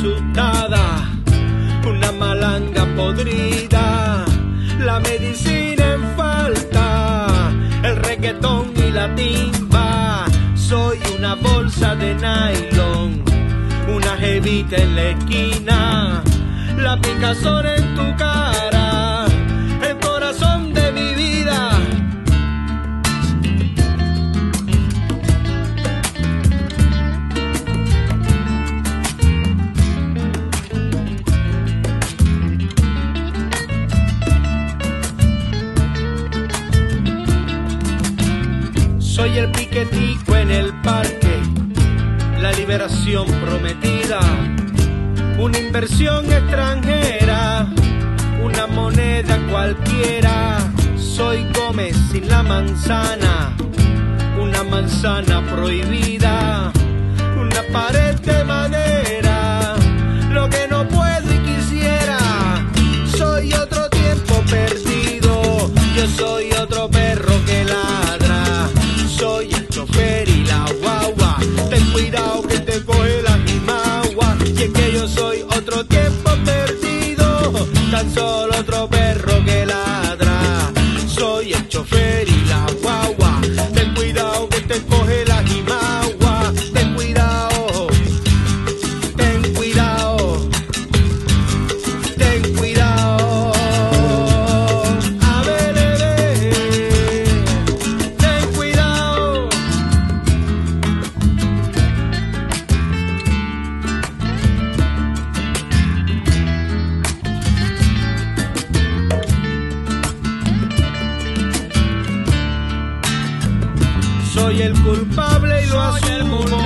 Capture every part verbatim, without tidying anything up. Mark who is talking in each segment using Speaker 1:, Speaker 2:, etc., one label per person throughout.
Speaker 1: asustada, una malanga podrida, la medicina en falta, el reggaetón y la timba. Soy una bolsa de nylon, una jevita en la esquina, la picazón en tu cara, el corazón de mi vida. Soy el piquetico en el parque, la liberación prometida, una inversión extranjera, una moneda cualquiera. Soy Gómez sin la manzana, una manzana prohibida, una pared de madera, lo que no puedo y quisiera. Soy otro tiempo perdido, yo soy otro perro que ladra. Soy el chofer y la guagua, ten cuidado que te coge la jimagua. Y es que yo soy otro tiempo perdido, tan solo otro perro que ladra. Soy el chofer y la guagua, ten cuidado que te coge la jimagua. Ten cuidado, ten cuidado, ten cuidado. A ver, ten cuidado. Soy el culpable y lo asumo,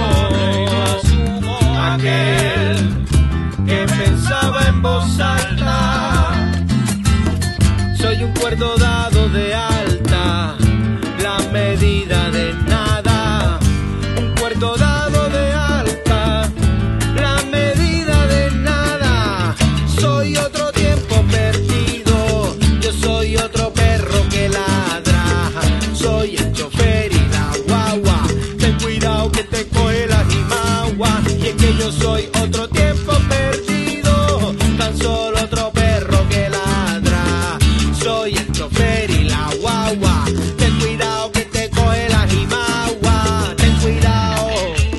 Speaker 1: aquel que pensaba en voz alta. Soy un cuerdo dado de alta, la medida de nada. Un cuerdo dado de alta, la medida de nada. Soy otro tiempo perdido, yo soy otro perro que ladra. Soy el chofer y la guagua, ten cuidado que te coge la jimagua. Y es que yo soy otro tiempo perdido, tan solo otro perro que ladra. Soy el chofer y la guagua, ten cuidado que te coge la jimagua. Ten cuidado.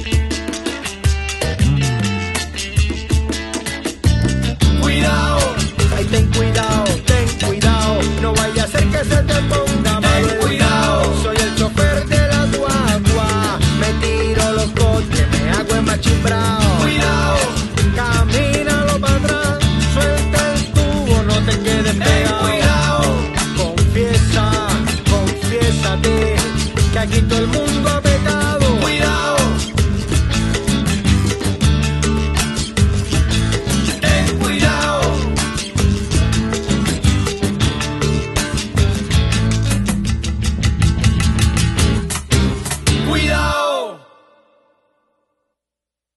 Speaker 1: Cuidado, ay, ten cuidado, ten cuidado, no vaya a ser que se te ponga malo. Ten cuidado, soy el chofer de la guagua, me tiro los coches, me hago el machimbrao.